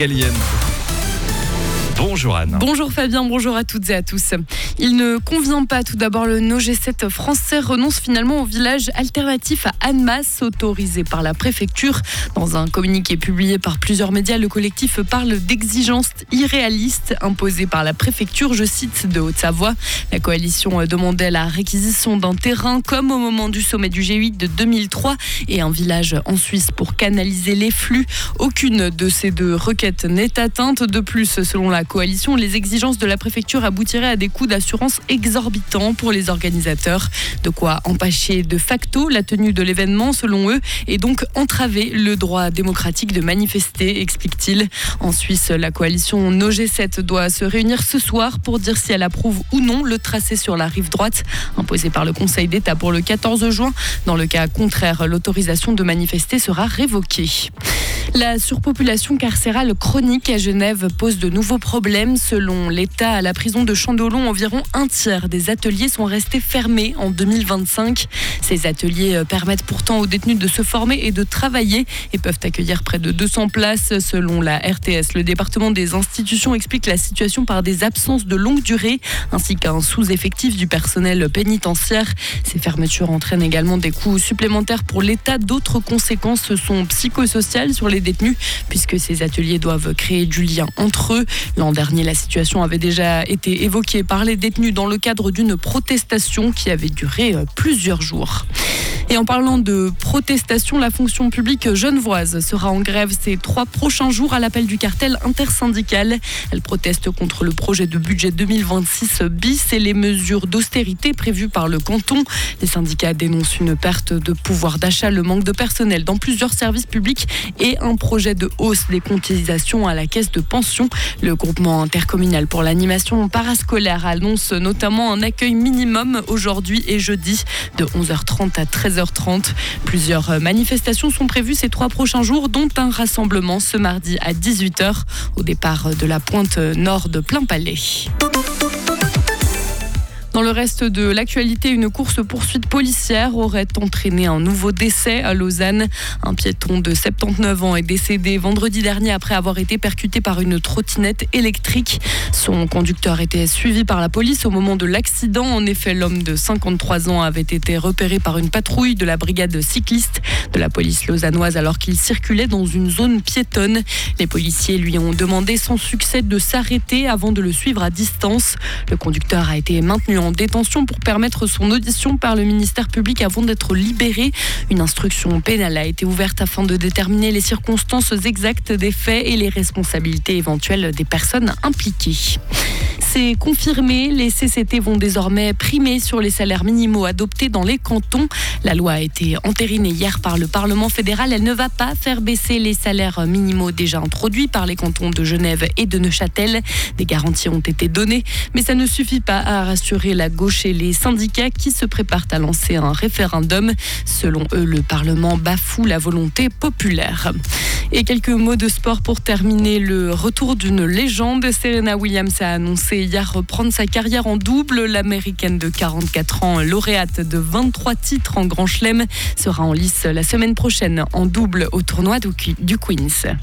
Galienne. Bonjour Anne. Bonjour Fabien, bonjour à toutes et à tous. Il ne convient pas, tout d'abord, le G7 français renonce finalement au village alternatif à Annemasse, autorisé par la préfecture. Dans un communiqué publié par plusieurs médias, le collectif parle d'exigences irréalistes imposées par la préfecture, je cite, de Haute-Savoie. La coalition demandait la réquisition d'un terrain comme au moment du sommet du G8 de 2003 et un village en Suisse pour canaliser les flux. Aucune de ces deux requêtes n'est atteinte. De plus, selon la coalition, les exigences de la préfecture aboutiraient à des coûts d'assurance exorbitants pour les organisateurs. De quoi empêcher de facto la tenue de l'événement, selon eux, et donc entraver le droit démocratique de manifester, explique-t-il. En Suisse, la coalition G7 doit se réunir ce soir pour dire si elle approuve ou non le tracé sur la rive droite, imposé par le Conseil d'État pour le 14 juin. Dans le cas contraire, l'autorisation de manifester sera révoquée. La surpopulation carcérale chronique à Genève pose de nouveaux problèmes. Selon l'État, à la prison de Chandelon, environ un tiers des ateliers sont restés fermés en 2025. Ces ateliers permettent pourtant aux détenus de se former et de travailler et peuvent accueillir près de 200 places. Selon la RTS, le département des institutions explique la situation par des absences de longue durée ainsi qu'un sous-effectif du personnel pénitentiaire. Ces fermetures entraînent également des coûts supplémentaires pour l'État. D'autres conséquences sont psychosociales sur les détenus puisque ces ateliers doivent créer du lien entre eux. L'an dernier, la situation avait déjà été évoquée par les détenus dans le cadre d'une protestation qui avait duré plusieurs jours. Et en parlant de protestation, la fonction publique genevoise sera en grève ces 3 prochains jours à l'appel du cartel intersyndical. Elle proteste contre le projet de budget 2026 bis et les mesures d'austérité prévues par le canton. Les syndicats dénoncent une perte de pouvoir d'achat, le manque de personnel dans plusieurs services publics et un projet de hausse des cotisations à la caisse de pension. Le groupement intercommunal pour l'animation parascolaire annonce notamment un accueil minimum aujourd'hui et jeudi de 11h30 à 13h30. Plusieurs manifestations sont prévues ces 3 prochains jours, dont un rassemblement ce mardi à 18h au départ de la pointe nord de Plainpalais. Dans le reste de l'actualité, une course-poursuite policière aurait entraîné un nouveau décès à Lausanne. Un piéton de 79 ans est décédé vendredi dernier après avoir été percuté par une trottinette électrique. Son conducteur était suivi par la police au moment de l'accident. En effet, l'homme de 53 ans avait été repéré par une patrouille de la brigade cycliste de la police lausannoise alors qu'il circulait dans une zone piétonne. Les policiers lui ont demandé sans succès de s'arrêter avant de le suivre à distance. Le conducteur a été maintenu en détention pour permettre son audition par le ministère public avant d'être libéré. Une instruction pénale a été ouverte afin de déterminer les circonstances exactes des faits et les responsabilités éventuelles des personnes impliquées. C'est confirmé, les CCT vont désormais primer sur les salaires minimaux adoptés dans les cantons. La loi a été entérinée hier par le Parlement fédéral. Elle ne va pas faire baisser les salaires minimaux déjà introduits par les cantons de Genève et de Neuchâtel. Des garanties ont été données, mais ça ne suffit pas à rassurer la gauche et les syndicats qui se préparent à lancer un référendum. Selon eux, le Parlement bafoue la volonté populaire. Et quelques mots de sport pour terminer. Le retour d'une légende. Serena Williams a annoncé hier reprendre sa carrière en double. L'américaine de 44 ans, lauréate de 23 titres en Grand Chelem, sera en lice la semaine prochaine en double au tournoi du Queens.